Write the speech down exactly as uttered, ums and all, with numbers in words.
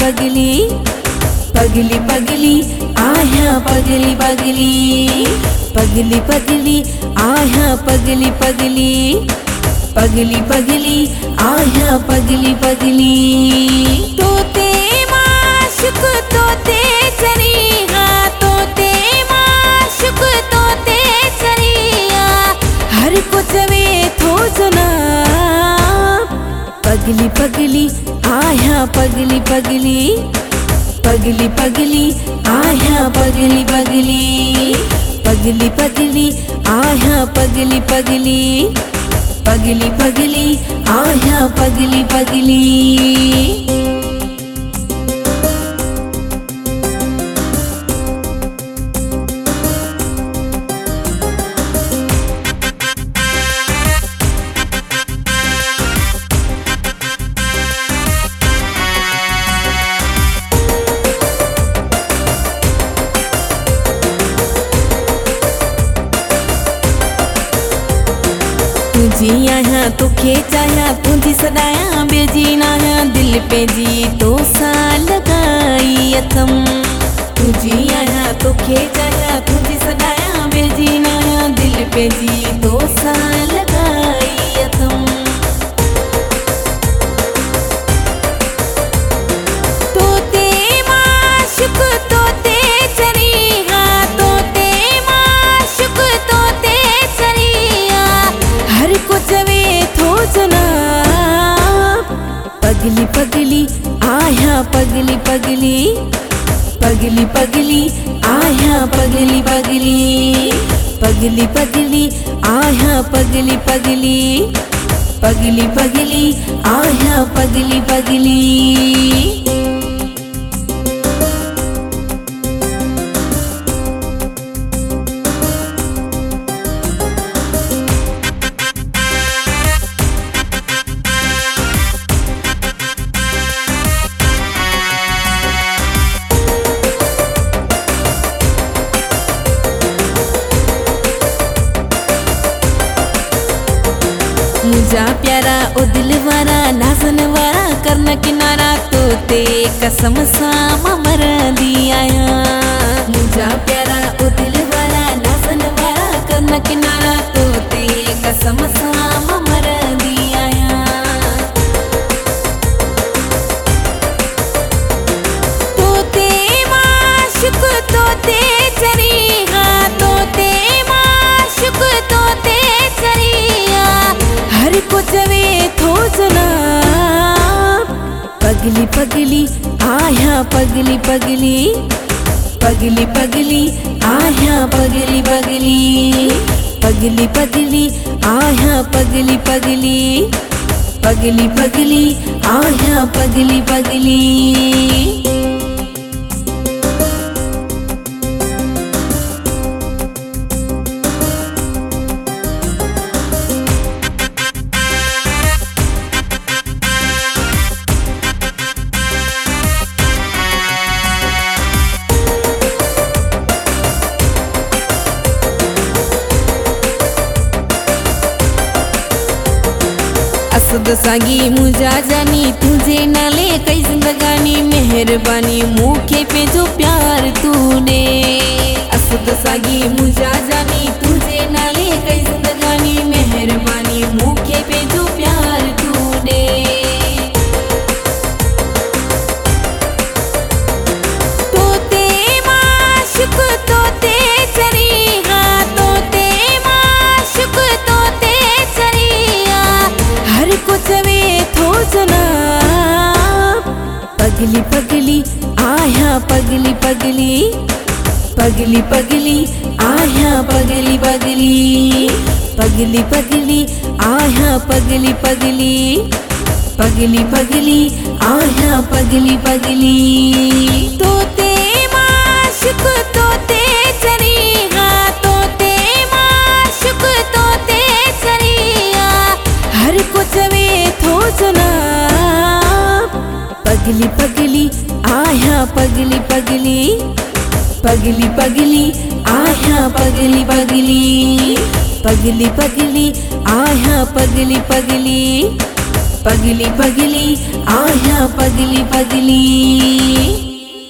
पगली पगली पगली आया पगली पगली पगली पगली आया पगली पगली पगली पगली आया पगली पगली तोते माशुक तोते चरिया तोते माशुक तोते चरिया हर कुछ वे थो जना पगली पगली आया पगली पगली पगली पगली आया पगली पगली पगली पगली आया पगली पगली पगली पगली आया पगली पगली तुझी आया तो खेचाया तुझी सदाया बेजीना दिल पे जी तो सा लगाई अथम तुझी आया तो खेचाया तुझी सदाया बेजीना दिल पे जी तो सा लगाई अथम तोते माशुक तोते चरिया तोते माशुक तोते चरिया हर कुछ वे थो जना पगली पगली आया पगली पगली पगली पगली आया पगली पगली पगली पगली आया पगली पगली पगली पगली आया पगली पगली मुझा प्यारा ओ दिल वारा नाजन वारा करना किनारा तोते कसम सा मर दिया मुझा प्यारा ओ दिल वारा नाजन वारा करना किनारा तोते कसम सा मर दिया तोते माशुक तोते चरिया तोते माशुक तोते चरिया हर कुछ वे थो जना पगली पगली आया पगली पगली पगली पगली आया पगली पगली पगली पगली आया पगली पगली पगली पगली आया पगली पगली असद सागी मुझा जानी तुझे नाले कई जिंदगानी मेहरबानी मुखे पे जो प्यार तूने असद सागी मुझा जानी तुझे नाले कई जिंदगानी मेहरबानी मुखे पे जो प्यार तूने तोते माशुक तोते चरिया तोते माशुक तोते चरिया हर कुछ वे थो जना पगली पगली आया पगली पगली पगली पगली आया पगली पगली पगली पगली आया पगली पगली पगली पगली आया पगली पगली तोते माशुक तोते चरिया तोते माशुक तोते चरिया हर कुछ वे थो जना पगली पगली आया पगली पगली पगली पगली आया पगली पगली पगली पगली आया पगली पगली पगली पगली आया पगली पगली।